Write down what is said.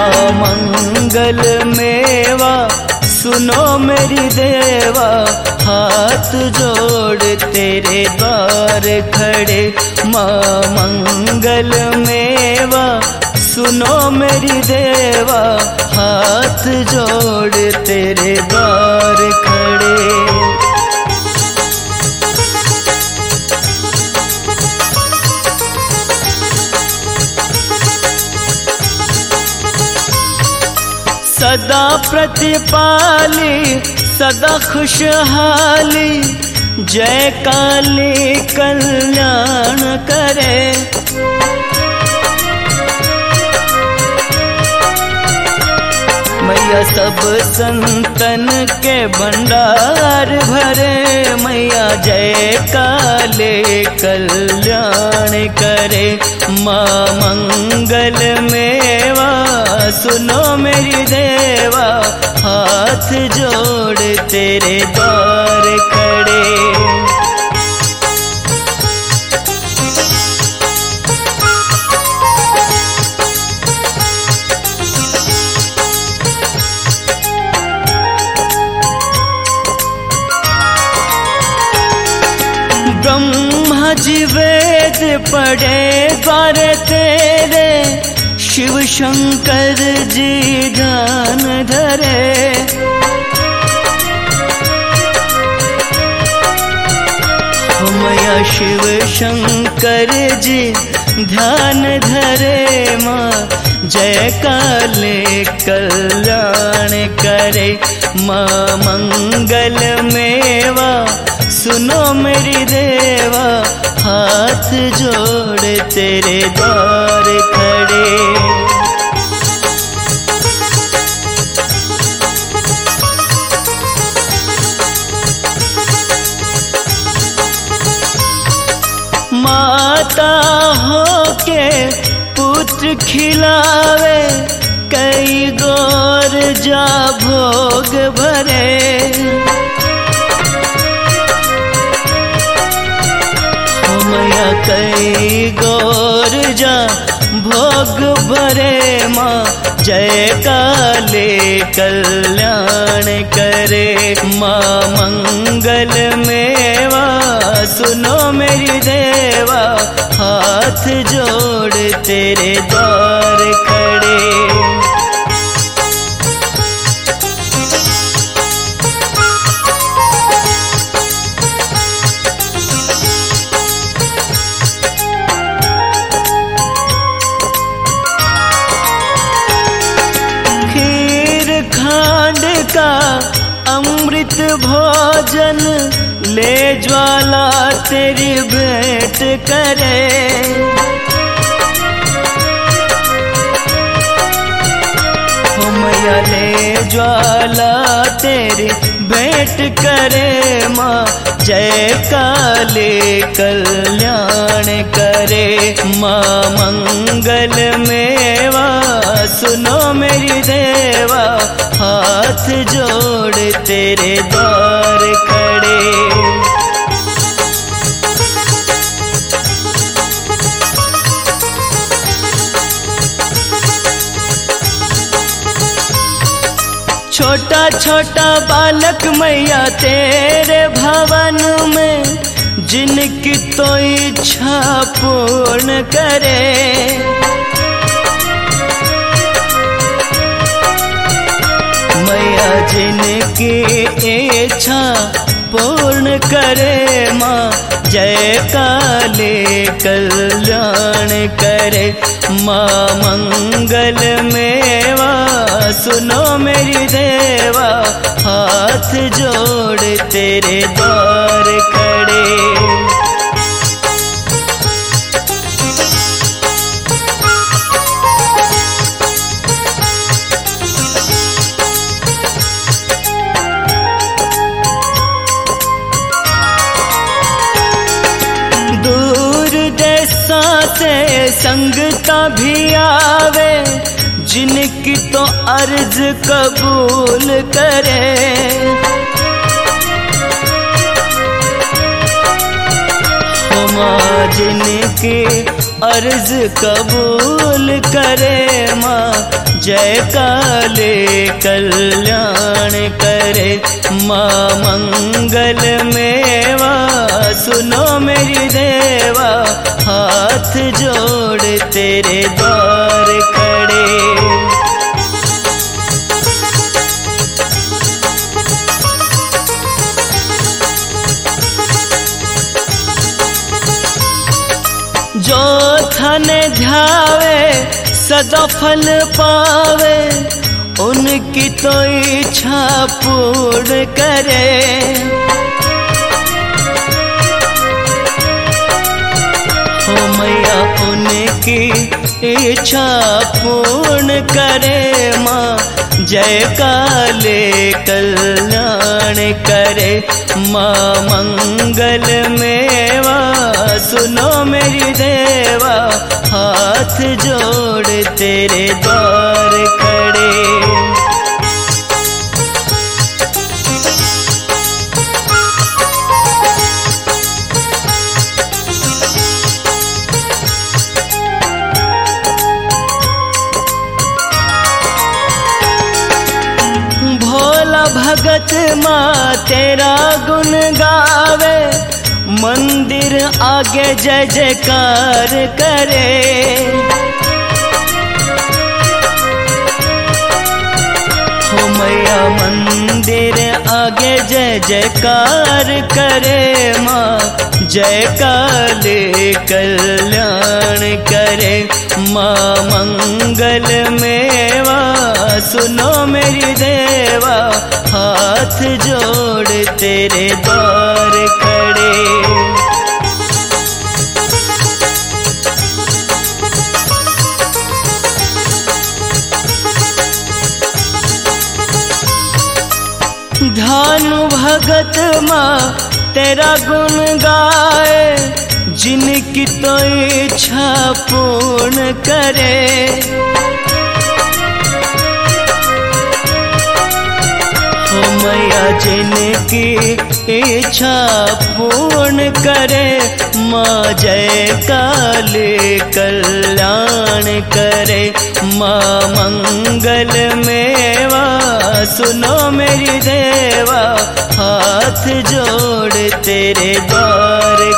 माँ मंगल मेवा सुनो मेरी देवा, हाथ जोड़ तेरे द्वार खड़े। माँ मंगल मेवा सुनो मेरी देवा, हाथ जोड़ तेरे द्वार खड़े। सदा प्रतिपाली सदा खुशहाली, जय काली कल्याण करे। मैया सब संतन के भंडार भरे, मैया जय काले कल्याण करे। माँ मंगल मेवा सुनो मेरी देवा, हाथ जोड़ तेरे द्वार खड़े। ब्रह्मा जी वेद पढ़े द्वारे तेरे, शिव शंकर जी ध्यान धरे। मैया शिव शंकर जी ध्यान धरे। माँ जय काले कल्याण करे। माँ मंगल मेवा सुनो मेरी देवा, हाथ जोड़ तेरे द्वार खड़े। माता हो के पुत्र खिलावे, कई गौर जा भोग भरे। मैया कई गौर जा भोग भरे। माँ जय काले कल्याण करे। माँ मंगल मेवा सुनो मेरी देवा, हाथ जोड़ तेरे द्वार खड़े। खांड का अमृत भोजन ले ज्वाला तेरी भेंट करे। हो मैया ले ज्वाला तेरी भेंट करे। माँ जय काले कल्याण करे। माँ मंगल मेवा सुनो मेरी देवा, हाथ जोड़ तेरे द्वार खड़े। छोटा छोटा बालक मैया तेरे भवन में, जिनकी तो इच्छा पूर्ण करे। मैया जिनकी इच्छा पूर्ण करे। माँ जय काले कल्याण करे। माँ मंगल मेवा सुनो मेरी देवा, हाथ जोड़ तेरे द्वार खड़े। से संगता भी आवे, जिनकी तो अर्ज कबूल करे। माँ जिनकी अर्ज कबूल करे। माँ जय काले कल्याण करे। माँ मंगल मेवा सुनो मेरी देवा, हाथ जोड़ तेरे द्वार खड़े। जो थन ध्यावे सदा फल पावे, उनकी तो इच्छा पूर्ण करे। हो मैया उनकी इच्छा पूर्ण करे। माँ जय काले कल्याण करे। माँ मंगल मेवा सुनो मेरी देवा, हाथ जोड़ तेरे द्वार खड़े। भोला भगत माँ तेरा गुण गावे, मंदिर आगे जय जयकार करे। हो मैया मंदिर आगे जय जयकार करे। माँ जय काले कल्याण करे। माँ मंगल मेवा सुनो मेरी देवा, हाथ जोड़ तेरे द्वार खड़े। ध्यान भगत माँ तेरा गुण गाए, जिनकी तो इच्छा पूर्ण करे। हो मैया जिनकी इच्छा पूर्ण करे। माँ जय काले कल्याण करे। माँ मंगल मेवा सुनो मेरी देवा, हाथ जोड़ तेरे द्वार